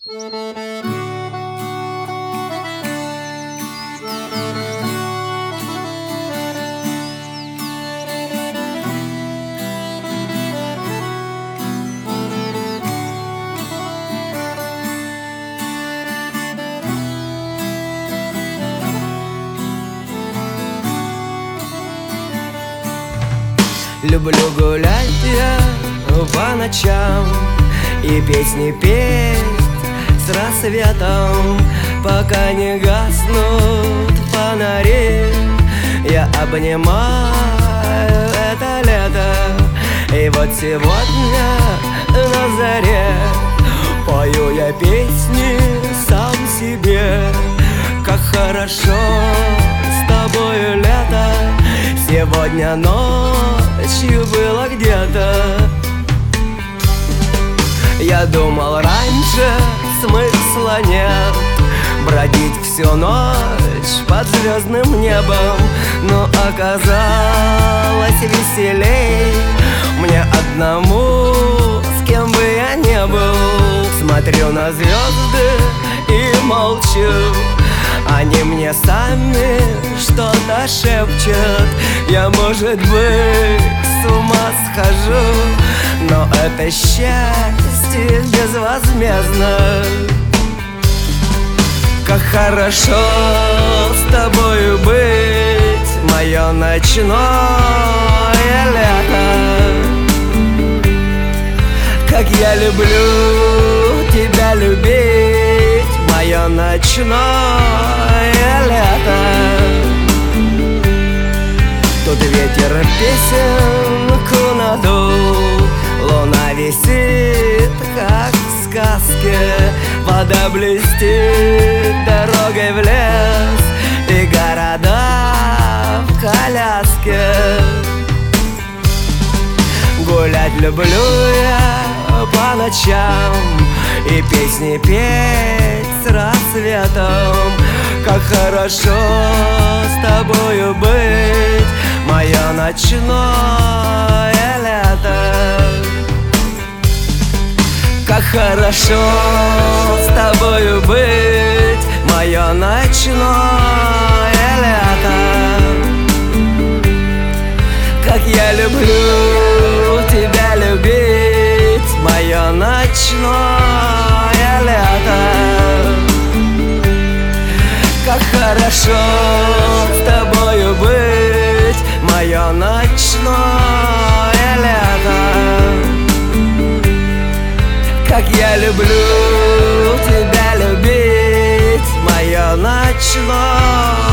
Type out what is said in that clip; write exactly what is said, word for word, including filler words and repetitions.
Люблю гулять я по ночам и песни петь с рассветом, пока не гаснут фонари. Я обнимаю это лето, и вот сегодня на заре пою я песни сам себе. Как хорошо с тобою лето, сегодня ночью было где-то. Я думал раньше, смысла нет бродить всю ночь под звездным небом, но оказалось веселей мне одному, с кем бы я не был. Смотрю на звезды и молчу, они мне сами что-то шепчут. Я, может быть, с ума схожу, но это счастье безвозмездно. Как хорошо с тобою быть, мое ночное лето. Как я люблю тебя любить, мое ночное лето. Тут ветер песенку надул, луна висит, как в сказке, вода блестит дорогой в лес, и города в коляске. Гулять люблю я по ночам и песни петь с рассветом. Как хорошо с тобою быть, мое ночное лето. Как хорошо с тобою быть, мое ночное лето. Как я люблю тебя любить, мое ночное лето. Как хорошо с тобою быть, мое ночное лето. Как я люблю тебя любить, мое ночное